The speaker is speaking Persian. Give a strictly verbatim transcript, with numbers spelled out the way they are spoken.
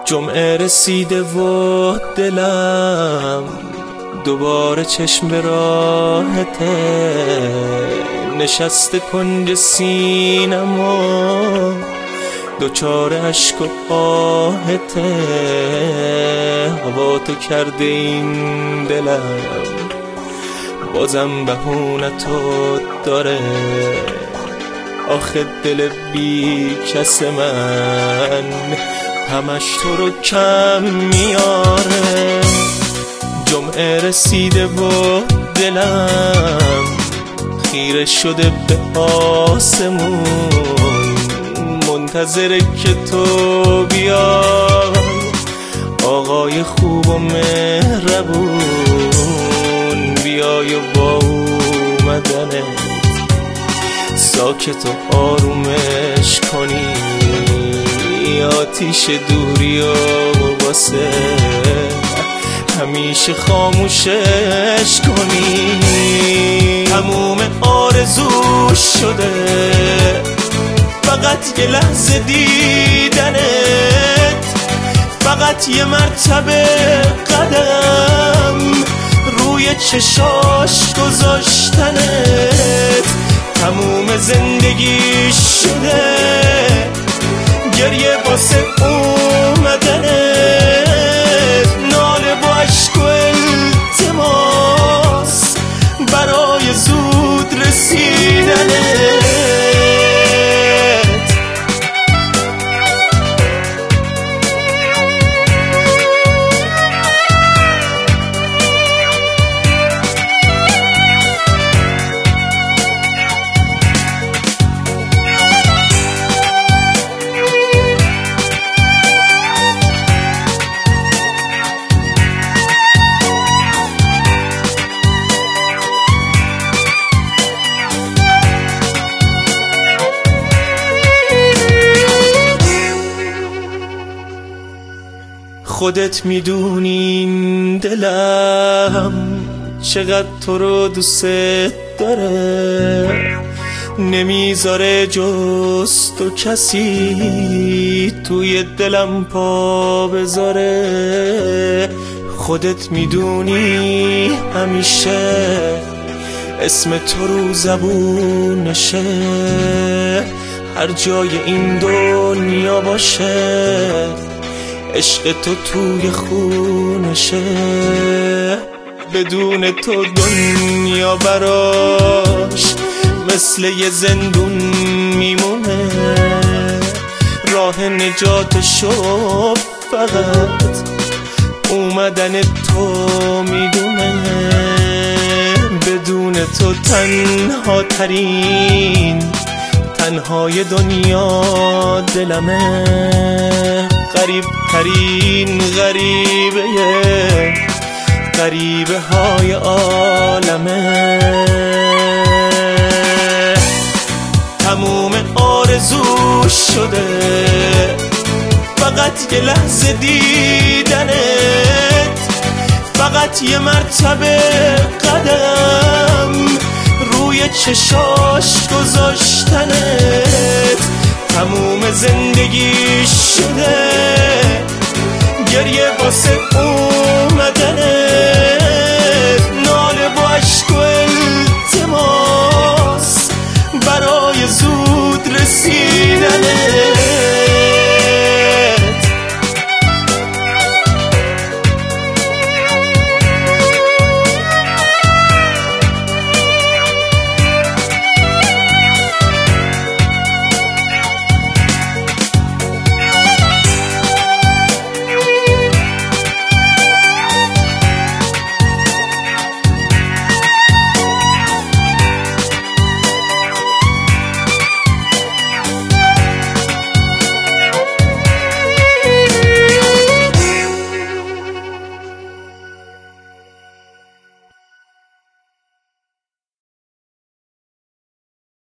جمعه رسیده و دلم دوباره چشم به راهته، نشسته کنج سینم و دوچار عشق و آهته. هوا تو کرده این دلم بازم بهونتو داره، آخه دل بی کس من همش تو رو کم میاره. جمعه رسیده و دلم خیره شده به آسمون، منتظره که تو بیای آقای خوب و مهربون، بیای و با اومدنت ساکت و آرومش کنی، آتیش دوری و واسه همیشه خاموشش کنی. تموم آرزوش شده فقط یه لحظه دیدنت، فقط یه مرتبه قدم روی چشاش گذاشتنت. تموم زندگی شده گریه واسه اومدنت، ناله با عشق و التماس برای زود رسیدنت. خودت میدونین دلم چقدر تو رو دوست داره، نمیذاره جز تو کسی توی دلم پا بذاره. خودت میدونی همیشه اسم تو رو زبونشه، هر جای این دنیا باشه عشق تو توی خونشه. بدون تو دنیا براش مثل یه زندون میمونه، راه نجاتشو فقط اومدن تو میدونه. بدون تو تنها ترین تنهای دنیا دلمه، غریب ترین غریبه غریبه های عالمه. تموم آرزوش شده فقط یه لحظه دیدنت، فقط یه مرتبه قدم روی چشاش گذاشتنت. تموم زندگی شده گریه واسه اون